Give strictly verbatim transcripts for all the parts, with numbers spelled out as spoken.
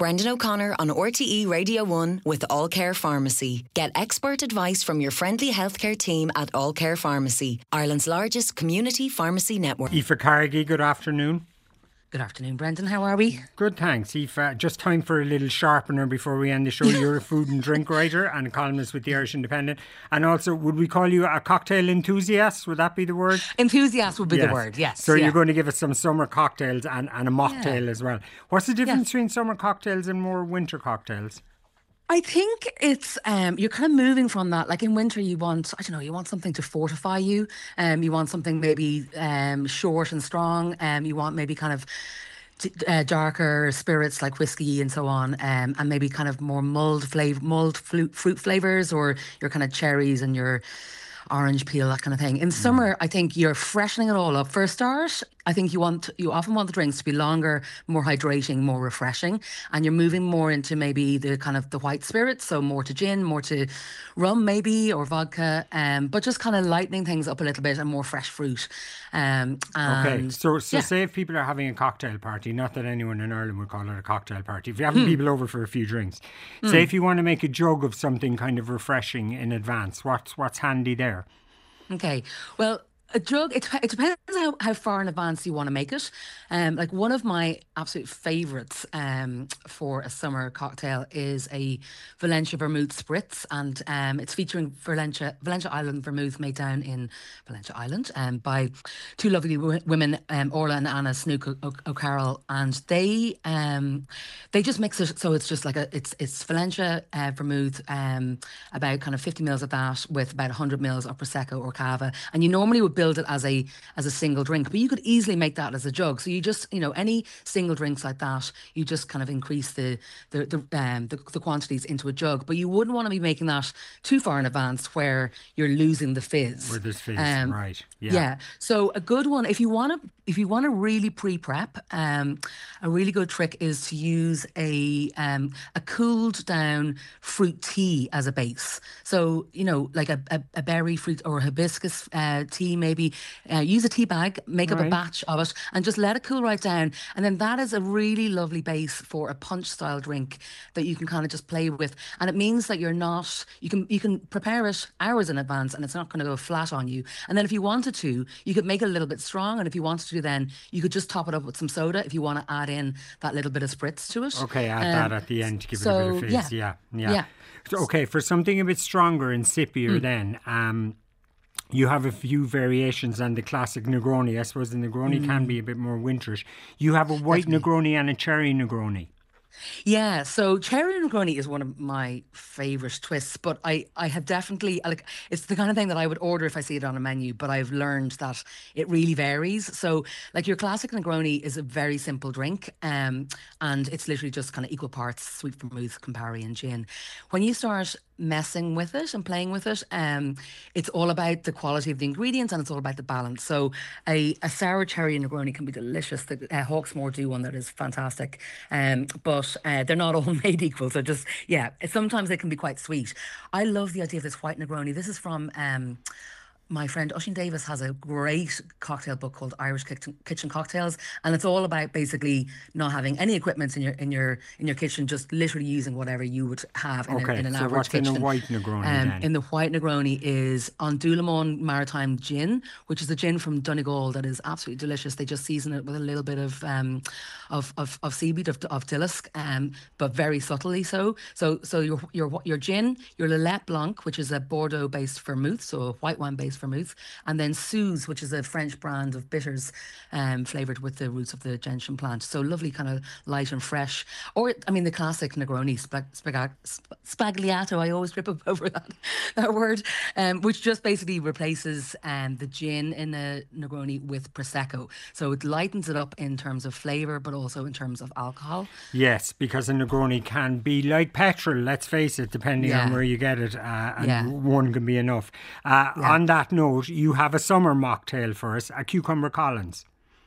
Brendan O'Connor on R T E Radio one with All Care Pharmacy. Get expert advice from your friendly healthcare team at All Care Pharmacy, Ireland's largest community pharmacy network. Aoife Carrigy, good afternoon. Good afternoon, Brendan. How are we? Good, thanks, Aoife. Just time for a little sharpener before we end the show. You're a food and drink writer and a columnist with the Irish Independent. And also, would we call you a cocktail enthusiast? Would that be the word? Enthusiast would be yes. the word, yes. So yeah. you're going to give us some summer cocktails and, and a mocktail yeah. as well. What's the difference yes. between summer cocktails and more winter cocktails? I think it's, um, you're kind of moving from that. Like in winter, you want, I don't know, you want something to fortify you. Um, you want something maybe um, short and strong. Um, you want maybe kind of Uh, darker spirits like whiskey and so on, um, and maybe kind of more mulled flavor, mulled fruit, fruit flavors, or your kind of cherries and your orange peel, that kind of thing. In summer, I think you're freshening it all up. For a start, I think you want you often want the drinks to be longer, more hydrating, more refreshing, and you're moving more into maybe the kind of the white spirits, so more to gin, more to rum maybe, or vodka, um, but just kind of lightening things up a little bit and more fresh fruit. Um, and okay, so so yeah. say if people are having a cocktail party, not that anyone in Ireland would call it a cocktail party, if you're having mm. people over for a few drinks, mm. say if you want to make a jug of something kind of refreshing in advance, what's what's handy there? Okay, well, a jug, it, it depends how, how far in advance you want to make it. Um, like one of my absolute favourites um, for a summer cocktail is a Valencia Vermouth Spritz, and um, it's featuring Valencia, Valencia Island Vermouth made down in Valencia Island um, by two lovely w- women, um, Orla and Anna Snook o- O'Carroll, and they um, they just mix it so it's just like a it's it's Valencia uh, Vermouth, um, about kind of fifty mils of that with about one hundred mils of Prosecco or Cava, and you normally would build it as a as a single drink, but you could easily make that as a jug. So you just, you know, any single drinks like that, you just kind of increase the the the, um, the, the quantities into a jug. But you wouldn't want to be making that too far in advance where you're losing the fizz. Where there's fizz, um, right? Yeah. Yeah. So a good one, if you want to, if you want to really pre-prep, um, a really good trick is to use a um a cooled down fruit tea as a base. So you know, like a a, a berry fruit or hibiscus uh, tea maybe. Uh, use a tea bag, make up right. a batch of it, and just let it cool right down. And then that is a really lovely base for a punch style drink that you can kind of just play with. And it means that you're not, you can you can prepare it hours in advance, and it's not going to go flat on you. And then if you wanted to, you could make it a little bit strong. And if you wanted to, then you could just top it up with some soda if you want to add in that little bit of spritz to it. Okay, add um, that at the end to give so, it a bit of fizz. Yeah, yeah, yeah. yeah. So, okay, for something a bit stronger and sippier, mm. then. Um, You have a few variations on the classic Negroni. I suppose the Negroni mm. can be a bit more winterish. You have a white Definitely. Negroni and a cherry Negroni. Yeah, so cherry Negroni is one of my favourite twists, but I, I have definitely, like, it's the kind of thing that I would order if I see it on a menu, but I've learned that it really varies. So, like, your classic Negroni is a very simple drink, um, and it's literally just kind of equal parts sweet vermouth, Campari and gin. When you start messing with it and playing with it, um, it's all about the quality of the ingredients and it's all about the balance. So a, a sour cherry Negroni can be delicious. The uh, Hawksmoor do one that is fantastic, um, but uh, they're not all made equal. So just, yeah, sometimes they can be quite sweet. I love the idea of this white Negroni. This is from... Um, my friend Oisin Davis has a great cocktail book called Irish Kitchen, Kitchen Cocktails, and it's all about basically not having any equipment in your in your in your kitchen, just literally using whatever you would have in, okay, a, in an so average what's kitchen. in a white Negroni um, then? In the white Negroni is on Doulamon Maritime Gin, which is a gin from Donegal that is absolutely delicious. They just season it with a little bit of um, of, of of seaweed of of Dillisk, um, but very subtly so. So so your your your gin, your Lillet Blanc, which is a Bordeaux based vermouth, so a white wine based vermouth, and then Suze, which is a French brand of bitters, um, flavoured with the roots of the gentian plant. So lovely, kind of light and fresh. Or, I mean, the classic Negroni, spag- spag- spagliato, I always trip up over that, that word, um, which just basically replaces um, the gin in the Negroni with Prosecco. So it lightens it up in terms of flavour, but also in terms of alcohol. Yes, because a Negroni can be like petrol, let's face it, depending yeah. on where you get it, uh, and yeah. one can be enough. Uh, yeah. On that note, you have a summer mocktail for us, a Cucumber Collins.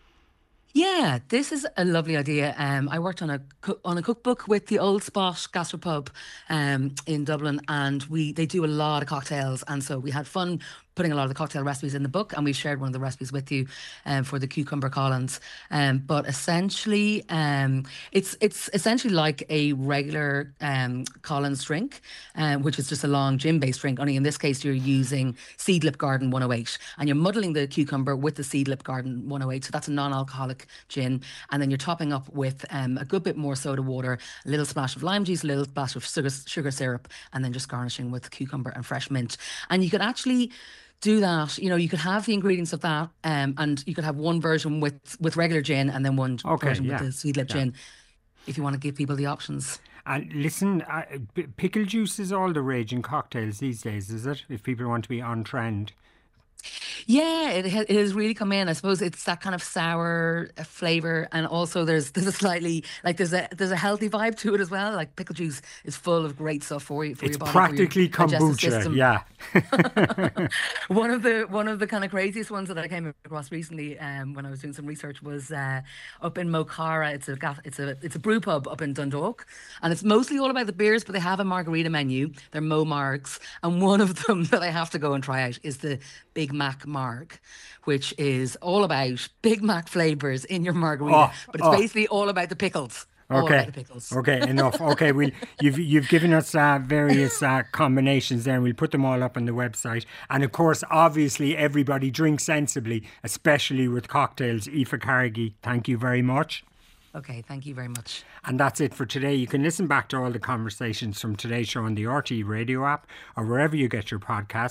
Yeah, this is a lovely idea. Um, I worked on a on a cookbook with the Old Spot Gastropub um, in Dublin, and we they do a lot of cocktails, and so we had fun putting a lot of the cocktail recipes in the book, and we've shared one of the recipes with you um, for the cucumber Collins. Um, but essentially, um, it's it's essentially like a regular um, Collins drink, um, which is just a long gin-based drink. Only in this case, you're using Seedlip Garden one oh eight, and you're muddling the cucumber with the Seedlip Garden one oh eight. So that's a non-alcoholic gin, and then you're topping up with um, a good bit more soda water, a little splash of lime juice, a little splash of sugar, sugar syrup, and then just garnishing with cucumber and fresh mint. And you could actually do that, you know, you could have the ingredients of that, um, and you could have one version with, with regular gin and then one okay, version yeah. with the Seedlip yeah. gin, if you want to give people the options. And listen, uh, pickle juice is all the rage in cocktails these days, is it? If people want to be on trend. Yeah, it, ha- it has really come in. I suppose it's that kind of sour uh, flavour, and also there's there's a slightly like there's a there's a healthy vibe to it as well. Like pickle juice is full of great stuff for you for it's your body. Practically for your kombucha, system. yeah. one of the one of the kind of craziest ones that I came across recently, um, when I was doing some research, was uh, up in Mocara. It's a gaff- it's a it's a brew pub up in Dundalk, and it's mostly all about the beers, but they have a margarita menu. They're Mo Margs, and one of them that I have to go and try out is the Big Mac Marg, which is all about Big Mac flavours in your margarita, Oh, but it's oh. basically all about the pickles. All Okay. about the pickles. Okay, enough. Okay, we'll, you've you've given us uh, various uh, combinations there, and we'll put them all up on the website. And of course, obviously, everybody drink sensibly, especially with cocktails. Aoife Carrigy, thank you very much. Okay, thank you very much. And that's it for today. You can listen back to all the conversations from today's show on the R T E radio app or wherever you get your podcasts.